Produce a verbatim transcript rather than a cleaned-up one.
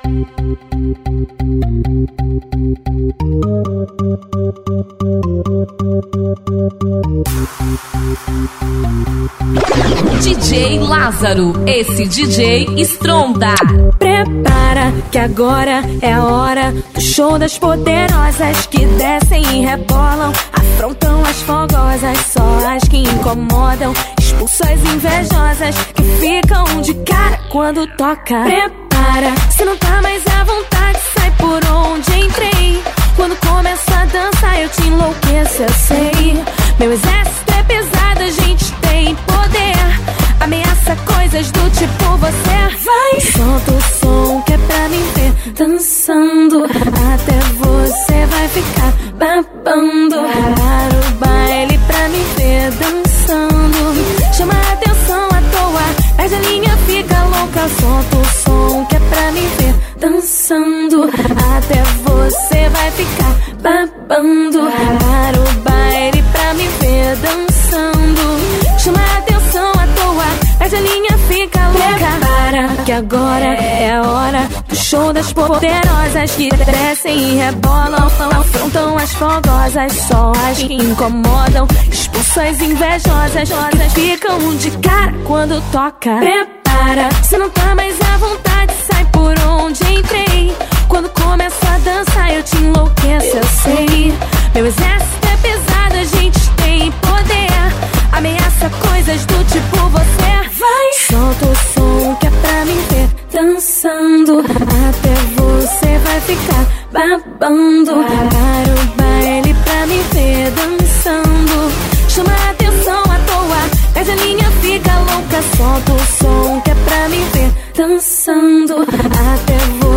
D J Lázaro, esse D J estronda. Prepara que agora é a hora do show das poderosas que descem e rebolam, afrontam as fogosas, só as que incomodam, expulsam as invejosas que ficam de cara quando toca. Prepara, se não tá mais à vontade, sai por onde entrei. Quando começa a dança eu te enlouqueço, eu sei. Meu exército é pesado, a gente tem poder, ameaça coisas do tipo você. Vai, solta o som que é pra me ver dançando, até você vai ficar babando. Para o baile pra me ver dançando, chama a atenção à toa, perde a linha, fica louca. Solta o som que é pra me ver dançando, até você vai ficar babando. Para o baile pra me ver dançando, chama a atenção à toa, perde a linha, fica louca. Para que agora é a hora do show das poderosas que descem e rebolam, afrontam as fogosas, só as que incomodam, expulsam as invejosas que ficam de cara quando toca. Prepara, se não tá mais à vontade, sai por onde entrei. Quando começa a dança eu te enlouqueço, eu sei. Meu exército é pesado, a gente tem poder, ameaça coisas do tipo você. Vai, solta o som que é pra me ver dançando, até você vai ficar babando. Para o baile pra me ver dançando, chama a atenção à toa, perde a linha, fica louca. Solta o som que é pra me ver dançando, até você